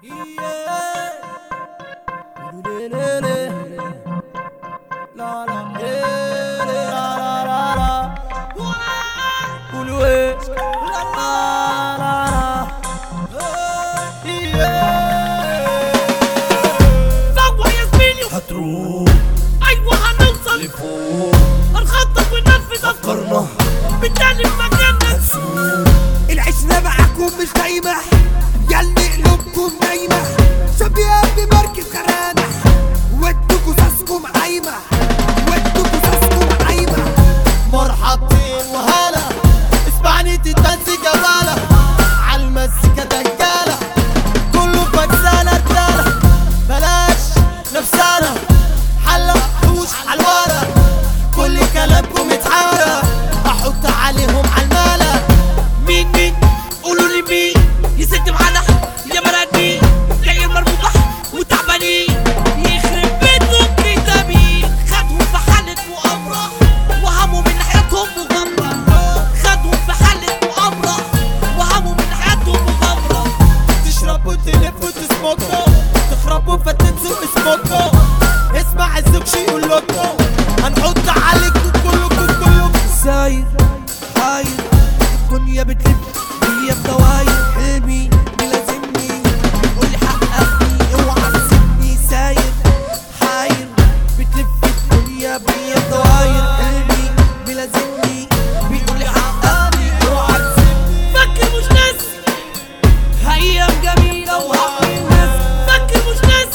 ايوه هنوصل لفوق، هنخطط وننفذ افكارنا بالتالي بمكاننا نسوق. العشرة معاكم مش دايمة، ياللي قلوبكم نايمة، شبيهة بمركب خرانة، ودوا جثثكم عايمة، ودوا جثثكم عايمة. مرحبتين وهلا، اسمعني تتنسي جوالة، عالمزيكا دجالة، كله بجزالة رجالة، بلاش نفسانة، حلة حوش عالورق، كل كلامكم اتحارى، احط عليهم عالمالة. مين قولوا لي مين يسد معانا يا مرانين جاي مربوطة وتعبانين، يخرب بيتهم كتابين، خدهم في حالة مؤامرة وهموا من حياتهم مغامرة، خدهم في حالة مؤامرة وهموا من حياتهم مغامرة. تشربوا تلفوا تسموكوا، تخربوا فتنسوا اسمكوا، اسمع الزوج يقول لكم هنحط عليكم كلكم. ساير حاير الدنيا بتلف هي بدواير، حلمي بيلازمني قولي حققني اوعى تسيبني. ساير حاير بتلف الدنيا بيا بدواير، حلمي بيلازمني بيقولي حققني اوعى تسيبني. فكر مش ناس ايام جميلة وهعمل ناس، فكر مش ناس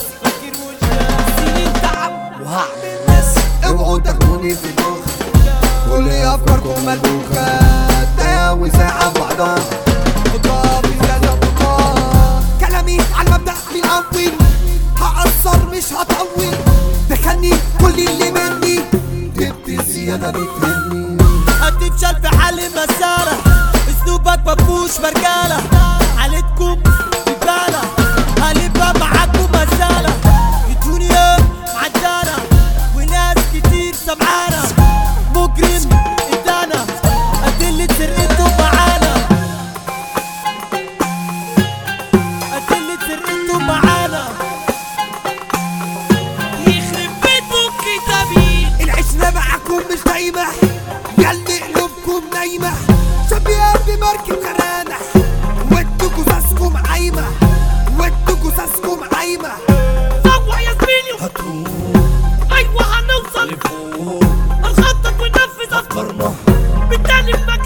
سنين تعب وهعمل ناس. اوعوا تاخدوني في المخ، كل افكاركم ملبوخة، تهاوي ساعة بعضها خطها في زيادة بطها. كلامي عالمبدأ من أول، هقصر مش هطول، دخلني كل اللي مني، جبت زيادة بتهني. هتفشل في حل مسارة، اسلوبك مفهوش مرجالة، حالتكم ببالة، هلبة معاكم مسالة، الدنيا معدانة وناس كتير سمعانة، مجرم ادانا أدلة سرقته معانا، أدلة سرقته معانا. يخرب بيتهم كتابين. العشرة معاكم مش دايمة، ياللي قلوبكم نايمة، شبيهة بمركب خرانة، ودوا جثثكم عايمة، ودوا جثثكم عايمة. فوق يا زميلي هتروح ايوه هنوصل لفوق، هنخطط وننفذ افكارنا بالتالي